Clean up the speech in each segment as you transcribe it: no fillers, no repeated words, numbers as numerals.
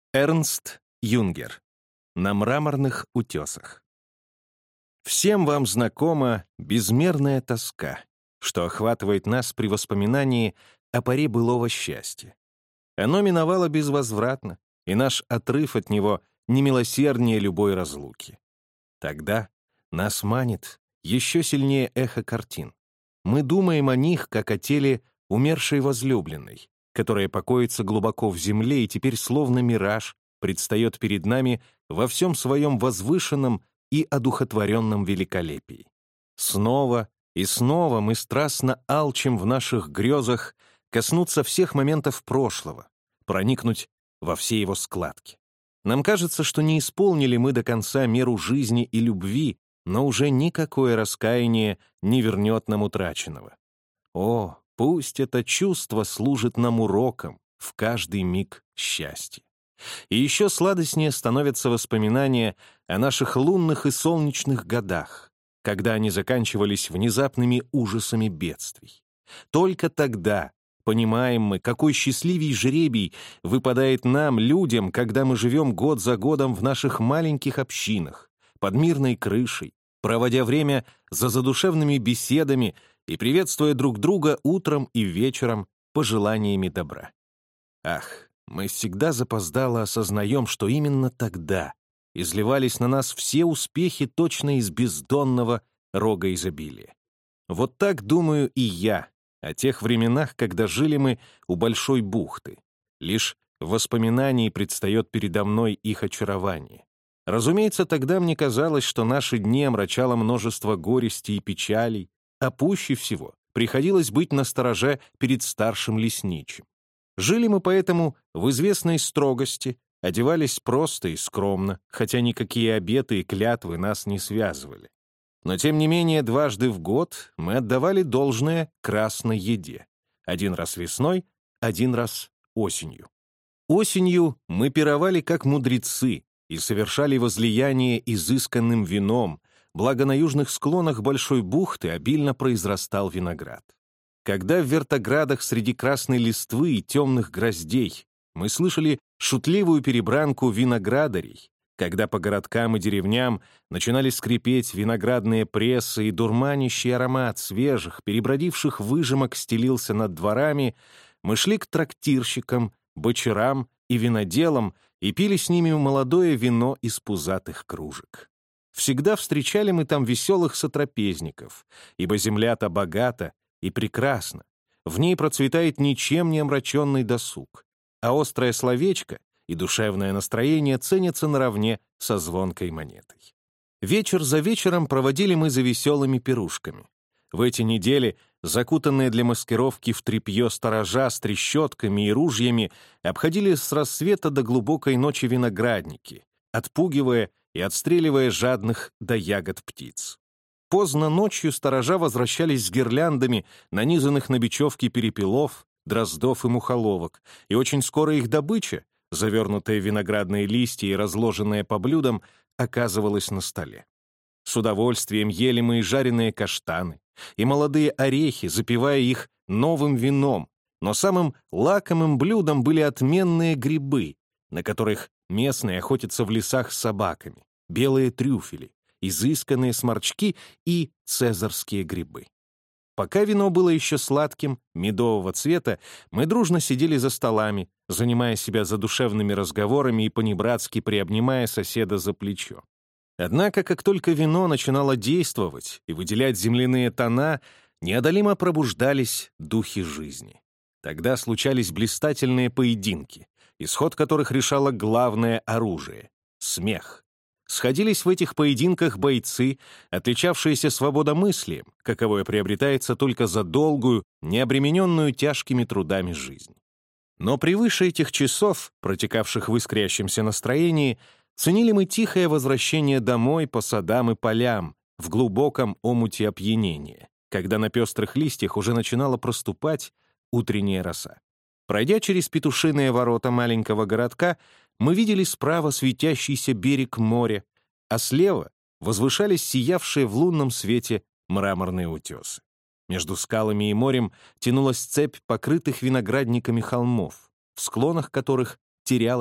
Эрнст Юнгер. На мраморных утесах. Всем вам знакома безмерная тоска, что охватывает нас при воспоминании о поре былого счастья. Оно миновало безвозвратно, и наш отрыв от него немилосерднее любой разлуки. Тогда нас манит еще сильнее эхо картин. Мы думаем о них, как о теле умершей возлюбленной, которая покоится глубоко в земле и теперь словно мираж предстает перед нами во всем своем возвышенном и одухотворенном великолепии. Снова и снова мы страстно алчим в наших грезах коснуться всех моментов прошлого, проникнуть во все его складки. Нам кажется, что не исполнили мы до конца меру жизни и любви, но уже никакое раскаяние не вернет нам утраченного. О, пусть это чувство служит нам уроком в каждый миг счастья. И еще сладостнее становятся воспоминания о наших лунных и солнечных годах, когда они заканчивались внезапными ужасами бедствий. Только тогда понимаем мы, какой счастливей жребий выпадает нам, людям, когда мы живем год за годом в наших маленьких общинах, под мирной крышей, проводя время за задушевными беседами и приветствуя друг друга утром и вечером пожеланиями добра. Ах, мы всегда запоздало осознаем, что именно тогда изливались на нас все успехи точно из бездонного рога изобилия. Вот так думаю и я о тех временах, когда жили мы у Большой бухты. Лишь в воспоминании предстает передо мной их очарование. Разумеется, тогда мне казалось, что наши дни омрачало множество горестей и печалей, а пуще всего приходилось быть настороже перед старшим лесничим. Жили мы поэтому в известной строгости, одевались просто и скромно, хотя никакие обеты и клятвы нас не связывали. Но, тем не менее, дважды в год мы отдавали должное красной еде. Один раз весной, один раз осенью. Осенью мы пировали как мудрецы и совершали возлияние изысканным вином, благо на южных склонах Большой бухты обильно произрастал виноград. Когда в вертоградах среди красной листвы и темных гроздей мы слышали шутливую перебранку виноградарей, когда по городкам и деревням начинали скрипеть виноградные прессы и дурманящий аромат свежих, перебродивших выжимок стелился над дворами, мы шли к трактирщикам, бочарам и виноделам и пили с ними молодое вино из пузатых кружек. Всегда встречали мы там веселых сотрапезников, ибо земля-то богата и прекрасна, в ней процветает ничем не омраченный досуг, а острое словечко и душевное настроение ценятся наравне со звонкой монетой. Вечер за вечером проводили мы за веселыми пирушками. В эти недели, закутанные для маскировки в тряпье сторожа с трещотками и ружьями, обходили с рассвета до глубокой ночи виноградники, отпугивая и отстреливая жадных до ягод птиц. Поздно ночью сторожа возвращались с гирляндами, нанизанных на бечевки перепелов, дроздов и мухоловок, и очень скоро их добыча, завернутая в виноградные листья и разложенная по блюдам, оказывалась на столе. С удовольствием ели мы и жареные каштаны, и молодые орехи, запивая их новым вином, но самым лакомым блюдом были отменные грибы, на которых местные охотятся в лесах с собаками, белые трюфели, изысканные сморчки и цезарские грибы. Пока вино было еще сладким, медового цвета, мы дружно сидели за столами, занимая себя задушевными разговорами и понебратски приобнимая соседа за плечо. Однако, как только вино начинало действовать и выделять земляные тона, неодолимо пробуждались духи жизни. Тогда случались блистательные поединки, исход которых решало главное оружие — смех. Сходились в этих поединках бойцы, отличавшиеся свободомыслием, каковое приобретается только за долгую, необремененную тяжкими трудами жизнь. Но превыше этих часов, протекавших в искрящемся настроении, ценили мы тихое возвращение домой по садам и полям, в глубоком омуте опьянения, когда на пестрых листьях уже начинала проступать утренняя роса. Пройдя через петушиные ворота маленького городка, мы видели справа светящийся берег моря, а слева возвышались сиявшие в лунном свете мраморные утесы. Между скалами и морем тянулась цепь покрытых виноградниками холмов, в склонах которых терялась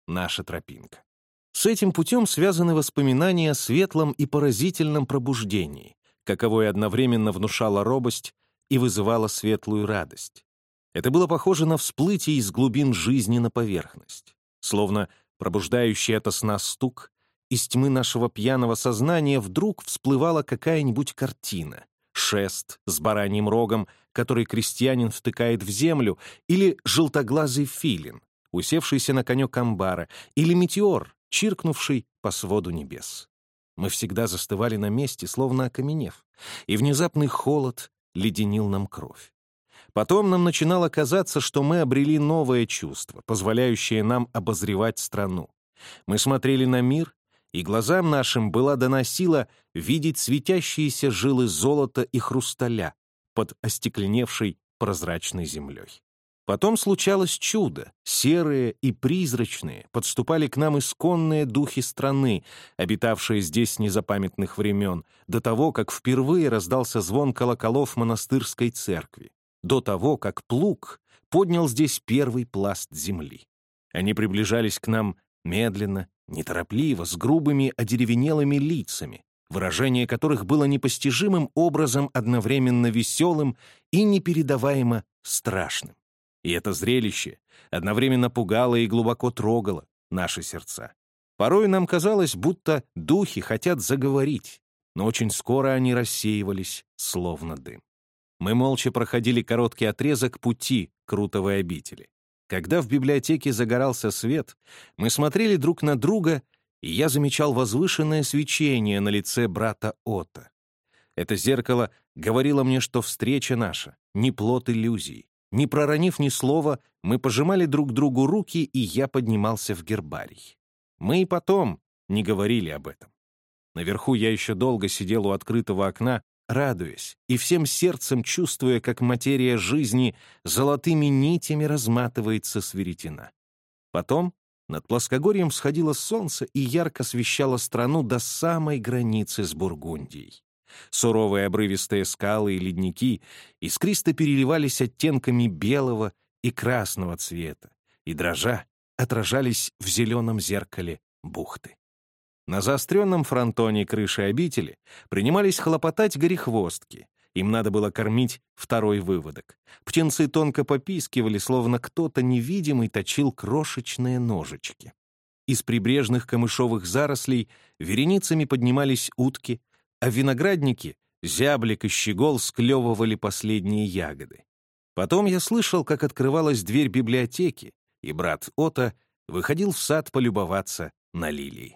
наша тропинка. С этим путем связаны воспоминания о светлом и поразительном пробуждении, каковое одновременно внушало робость и вызывало светлую радость. Это было похоже на всплытие из глубин жизни на поверхность, словно пробуждающий ото сна стук, из тьмы нашего пьяного сознания вдруг всплывала какая-нибудь картина, шест с бараньим рогом, который крестьянин втыкает в землю, или желтоглазый филин, усевшийся на конек амбара, или метеор, чиркнувший по своду небес. Мы всегда застывали на месте, словно окаменев, и внезапный холод леденил нам кровь. Потом нам начинало казаться, что мы обрели новое чувство, позволяющее нам обозревать страну. Мы смотрели на мир, и глазам нашим была дана сила видеть светящиеся жилы золота и хрусталя под остекленевшей прозрачной землей. Потом случалось чудо. Серые и призрачные подступали к нам исконные духи страны, обитавшие здесь с незапамятных времен, до того, как впервые раздался звон колоколов монастырской церкви, до того, как плуг поднял здесь первый пласт земли. Они приближались к нам медленно, неторопливо, с грубыми одеревенелыми лицами, выражение которых было непостижимым образом одновременно веселым и непередаваемо страшным. И это зрелище одновременно пугало и глубоко трогало наши сердца. Порой нам казалось, будто духи хотят заговорить, но очень скоро они рассеивались, словно дым. Мы молча проходили короткий отрезок пути к Рутовой обители. Когда в библиотеке загорался свет, мы смотрели друг на друга, и я замечал возвышенное свечение на лице брата Ота. Это зеркало говорило мне, что встреча наша — не плод иллюзий. Не проронив ни слова, мы пожимали друг другу руки, и я поднимался в гербарий. Мы и потом не говорили об этом. Наверху я еще долго сидел у открытого окна, радуясь и всем сердцем чувствуя, как материя жизни золотыми нитями разматывается с веретена. Потом над плоскогорьем всходило солнце и ярко освещало страну до самой границы с Бургундией. Суровые обрывистые скалы и ледники искристо переливались оттенками белого и красного цвета и, дрожа, отражались в зеленом зеркале бухты. На заостренном фронтоне крыши обители принимались хлопотать горехвостки. Им надо было кормить второй выводок. Птенцы тонко попискивали, словно кто-то невидимый точил крошечные ножички. Из прибрежных камышовых зарослей вереницами поднимались утки, а в винограднике зяблик и щегол склевывали последние ягоды. Потом я слышал, как открывалась дверь библиотеки, и брат Ота выходил в сад полюбоваться на лилии.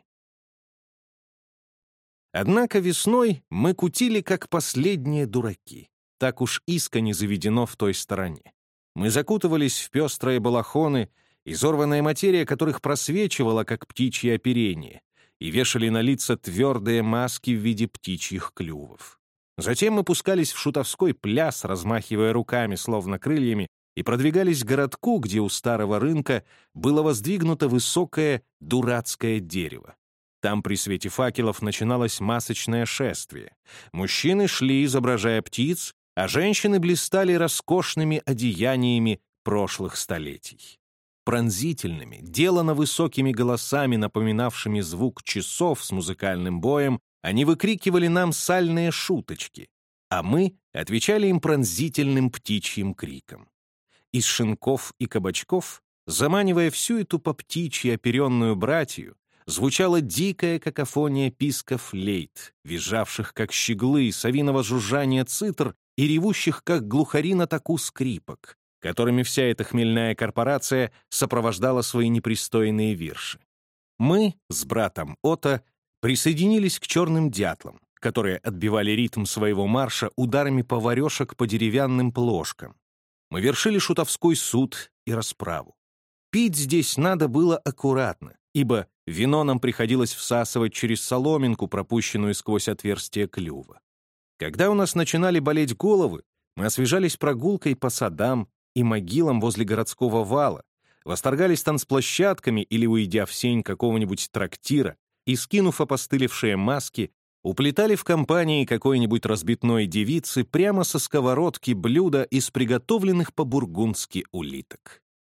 Однако весной мы кутили, как последние дураки. Так уж искони заведено в той стороне. Мы закутывались в пестрые балахоны, изорванная материя которых просвечивала, как птичье оперение, и вешали на лица твердые маски в виде птичьих клювов. Затем мы пускались в шутовской пляс, размахивая руками, словно крыльями, и продвигались к городку, где у старого рынка было воздвигнуто высокое дурацкое дерево. Там при свете факелов начиналось масочное шествие. Мужчины шли, изображая птиц, а женщины блистали роскошными одеяниями прошлых столетий. Пронзительными, делано высокими голосами, напоминавшими звук часов с музыкальным боем, они выкрикивали нам сальные шуточки, а мы отвечали им пронзительным птичьим криком. Из шинков и кабачков, заманивая всю эту по птичьи оперенную братью, звучала дикая какофония писков флейт, визжавших, как щеглы, совиного жужжания цитр и ревущих, как глухари на таку скрипок, которыми вся эта хмельная корпорация сопровождала свои непристойные вирши. Мы с братом Ота присоединились к черным дятлам, которые отбивали ритм своего марша ударами поварешек по деревянным плошкам. Мы вершили шутовской суд и расправу. Пить здесь надо было аккуратно, ибо вино нам приходилось всасывать через соломинку, пропущенную сквозь отверстие клюва. Когда у нас начинали болеть головы, мы освежались прогулкой по садам и могилам возле городского вала, восторгались танцплощадками или, уйдя в сень какого-нибудь трактира и, скинув опостылевшие маски, уплетали в компании какой-нибудь разбитной девицы прямо со сковородки блюда из приготовленных по-бургундски улиток.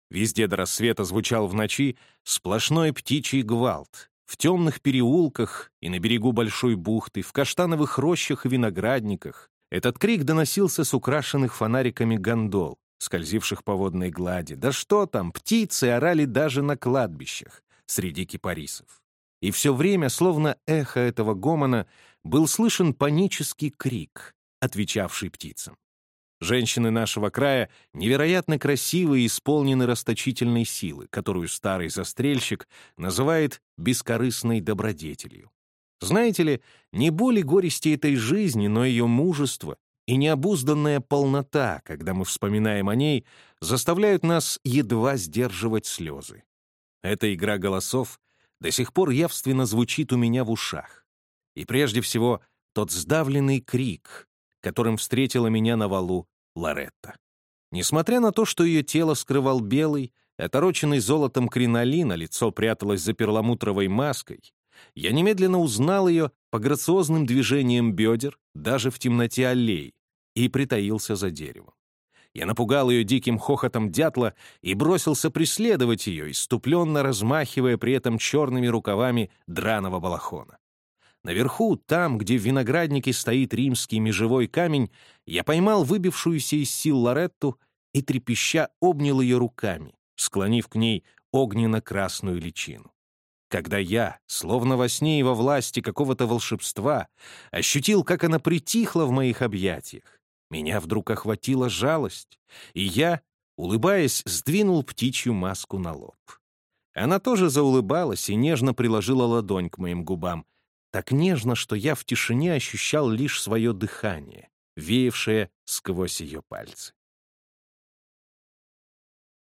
Везде до рассвета звучал в ночи сплошной птичий гвалт. В темных переулках и на берегу большой бухты, в каштановых рощах и виноградниках этот крик доносился с украшенных фонариками гондол, скользивших по водной глади. Да что там, птицы орали даже на кладбищах, среди кипарисов. И все время, словно эхо этого гомона, был слышен панический крик, отвечавший птицам. Женщины нашего края невероятно красивы и исполнены расточительной силы, которую старый застрельщик называет бескорыстной добродетелью. Знаете ли, не боли горести этой жизни, но ее мужество и необузданная полнота, когда мы вспоминаем о ней, заставляют нас едва сдерживать слезы. Эта игра голосов до сих пор явственно звучит у меня в ушах. И прежде всего тот сдавленный крик, которым встретила меня на валу Лоретта. Несмотря на то, что ее тело скрывал белый, отороченный золотом кринолин, а лицо пряталось за перламутровой маской, я немедленно узнал ее по грациозным движениям бедер, даже в темноте аллей, и притаился за деревом. Я напугал ее диким хохотом дятла и бросился преследовать ее, исступленно размахивая при этом черными рукавами драного балахона. Наверху, там, где в винограднике стоит римский межевой камень, я поймал выбившуюся из сил Лоретту и, трепеща, обнял ее руками, склонив к ней огненно-красную личину. Когда я, словно во сне и во власти какого-то волшебства, ощутил, как она притихла в моих объятиях, меня вдруг охватила жалость, и я, улыбаясь, сдвинул птичью маску на лоб. Она тоже заулыбалась и нежно приложила ладонь к моим губам, так нежно, что я в тишине ощущал лишь свое дыхание, веявшее сквозь ее пальцы.